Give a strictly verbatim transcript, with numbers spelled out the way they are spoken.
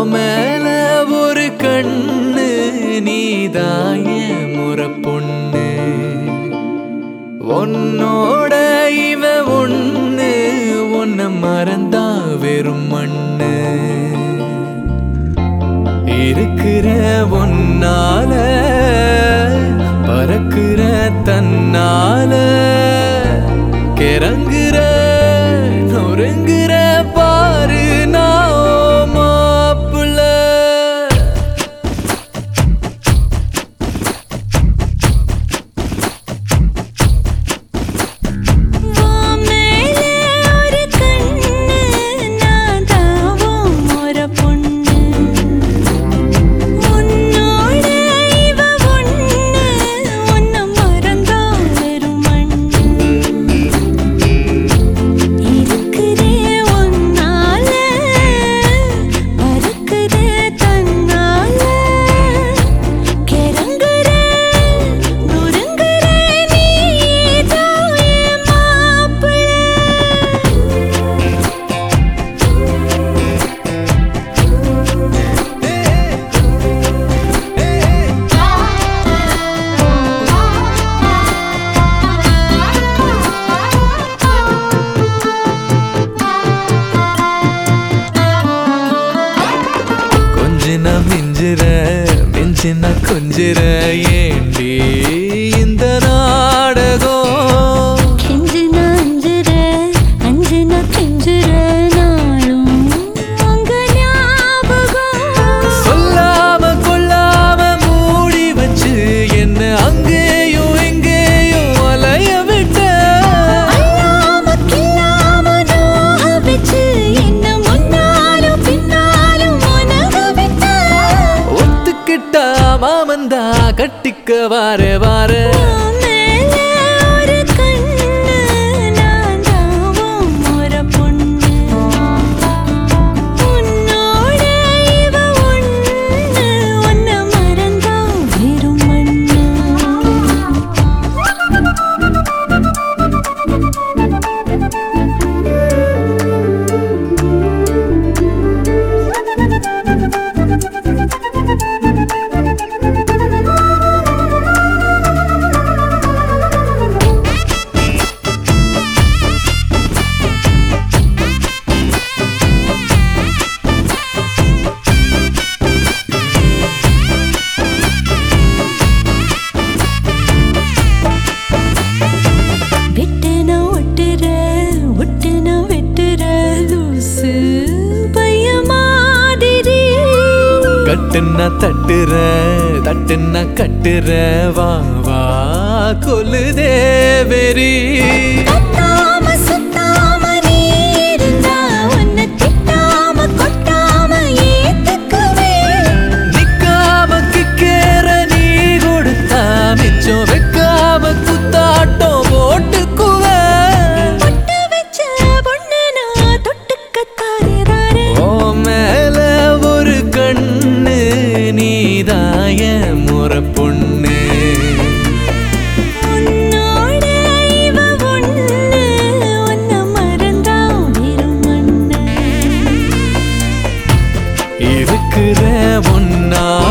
மேல ஒரு கண்ணு நீதாய முறை பொண்ணு உன்னோட இவ ஒண்ணு உன்னை மறந்தா வெறும் மண்ணு இருக்கிற ஒன்னால பறக்குற தன்னால கிறங்குற நொறுங்குற பாரு நான் மாப்பிள்ள மிஞ்சிற மிஞ்சின கொஞ்சிற ஏண்டி இந்த நாடகம் கிஞ்சின அஞ்சிற அஞ்சின கிஞ்சிற நாளும் உங்க ஞாபகம் சொல்லாம கொள்ளாம மூடி வச்சு என்ன அங்கேயும் எங்கேயும் அலைய விட்ட அல்லாம கில்லாம நோக வச்சு என்ன முன்னாலும் பின்னாலும் உனக விட்ட ஒத்துக்கிட்டா மாமந்தா கட்டிக்க வார வார கட்டுன்னா தட்டுற தட்டுன்னா கட்டுற வா வா கொல்லுதே வெறி நிக்காம கிக்கேற நீ கொடுத்தா மிச்சம் வைக்காம குத்தாட்டம் போட்டுக்குவ ஓ மேல ஒரு கண்ணு நீதாய முறை பொண்ணு இருக்கிற ஒன்னா